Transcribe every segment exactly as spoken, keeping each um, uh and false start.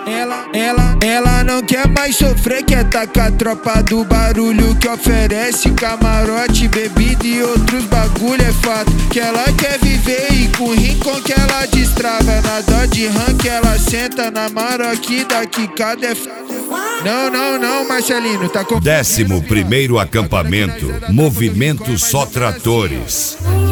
ela, ela, ela não quer mais sofrer, quer tacar a tropa do barulho que oferece camarote, bebida e outros bagulho. É fato que ela quer viver e com rincon que ela destrava. Na Dodge Ram que ela senta, na Maroc da quicada é fato. Não, não, não, Marcelino, tá com... Décimo primeiro acampamento, movimento só tratores.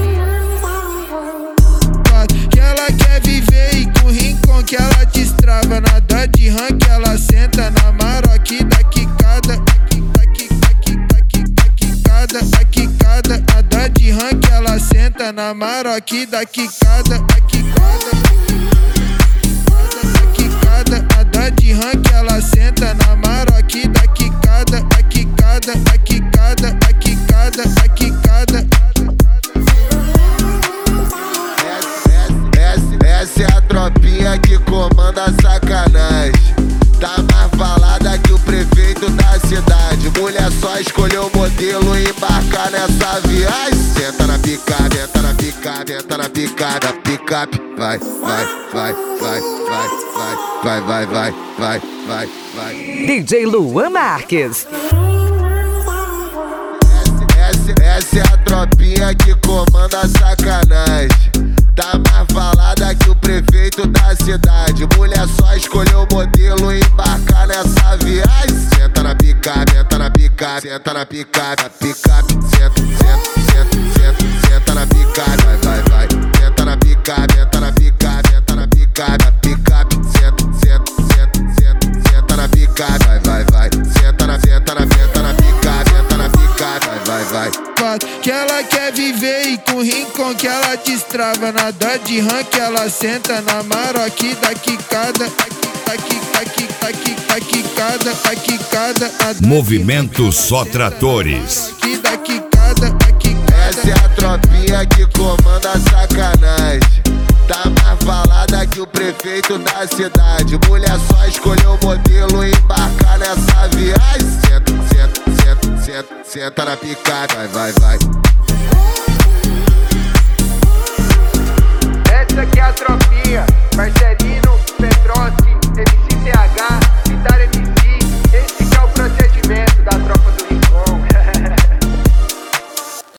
Que ela quer viver e com rincon que ela destrava. Na Dodge Ram que ela senta, na Maroc da quicada. Da quicada, da quicada. A Dodge Ram que ela senta, na Maroc da quicada. Da quicada, da quicada. A Dodge Ram que ela senta, na Maroc da quicada. Da quicada, da quicada, da quicada, da quicada. Essa é a tropinha que comanda a sacanagem. Tá mais falada que o prefeito da cidade. Mulher só escolheu o modelo e embarcar nessa viagem. Senta na picada, entra na picada, entra na picada. Picape, vai, vai, vai, vai, vai, vai, vai, vai, vai, vai, vai, vai. D J Luan Marques. Essa, essa, essa é a tropinha que comanda a sacanagem. Tá mais falada que o prefeito da cidade. Mulher só escolheu o modelo e embarcar nessa viagem. Senta na picada, entra na picada, senta na picada, picape, senta, senta, senta, senta, senta na picada, vai, vai, vai. Senta na picada, entra na picada, entra na picada, picape, senta, senta, senta, senta, senta na picada, vai, vai, vai. Senta na, senta na, senta na picada, entra na picada, vai, vai, vai. Que ela quer viver e com rincon que ela destrava. Na Dodge Ram que ela senta, na Maroc da quicada. Da quicada, da quicada. Movimento só tratores. Da quicada, da quicada. Essa é a tropinha que comanda a sacanagem. Tá mais falada que o prefeito da cidade. Mulher só escolheu o modelo e embarcar nessa viagem. Senta, senta, senta, senta, senta na picada, vai, vai, vai.